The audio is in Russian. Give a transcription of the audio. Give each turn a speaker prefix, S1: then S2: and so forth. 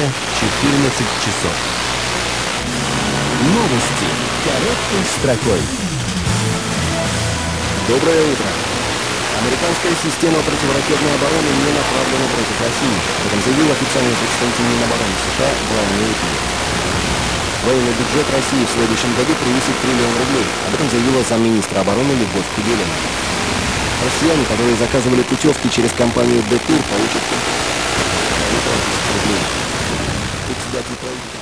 S1: Московское, 14 часов. Новости короткой строкой. Доброе утро. Американская система противоракетной обороны не направлена против России. Об этом заявил официальный представитель Минобороны США Владимир Путин. Военный бюджет России в следующем году превысит $1 триллион. Об этом заявила замминистра обороны Любовь Куделина. Россияне, которые заказывали путевки через компанию «Детур», получат $500 рублей. Председатель правительства